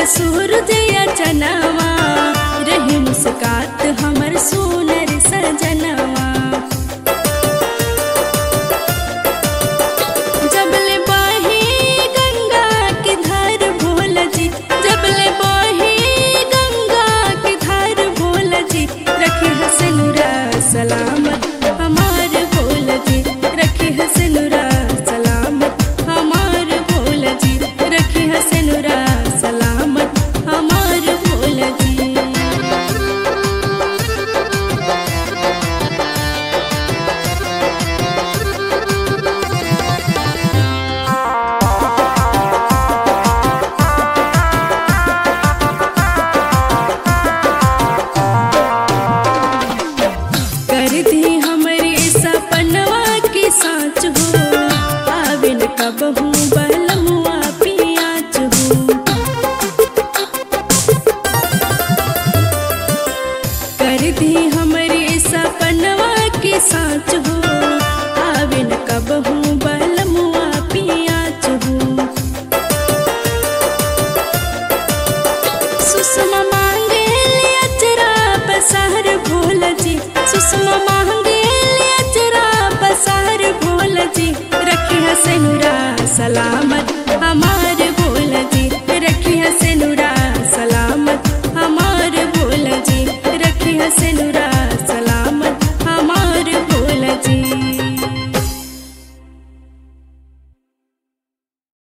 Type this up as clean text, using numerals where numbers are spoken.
सूरज या चनवा, रही मुस्कात हमर सोनर सजनवा। जबले बहे गंगा की धार भोला जी, जबले बहे गंगा की धार भोला जी, रखे हसनुरा सलामत हमार भोला जी, रखे हसनुरा सलामत हमार भोला जी, रखे हसनुरा सलामत हमार भोला जी। कर दी हमरे सपनवा के साँच हो, आविन कबहू बलमुआ पियाच हो। कर दी हमरे सपनवा के साँच हो, आविन कबहू बलमुआ पियाच हो। सुषमा मांगे अचरा पसार भोला जी, सुषमा मांगे अचरा पसार भोला जी, रखे हसनुरा सलामत हमार